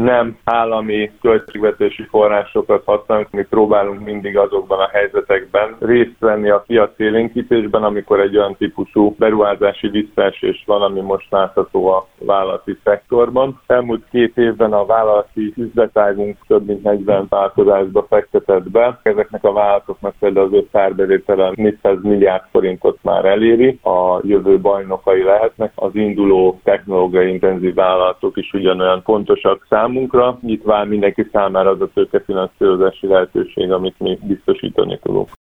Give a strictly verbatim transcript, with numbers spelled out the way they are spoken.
nem állami költségvetési forrásokat használunk, mi próbálunk mindig azokban a helyzetekben részt venni a piacélénkítésben, amikor egy olyan típusú beruházási visszaesés van, ami most látható a vállalati szektorban. Elmúlt két évben a vállalati üzletágunk több mint negyven változásba fektetett be. Ezeknek a vállalatoknak például az öt árbevétele négyszáz milliárd forintot már eléri, a jövő bajnokai lehetnek. Az induló technológiai intenzív vállalatok is ugyanolyan fontosak számunkra. Itt vár mindenki számára az a tőkefinanszírozási lehetőség, amit mi biztosítani tudunk.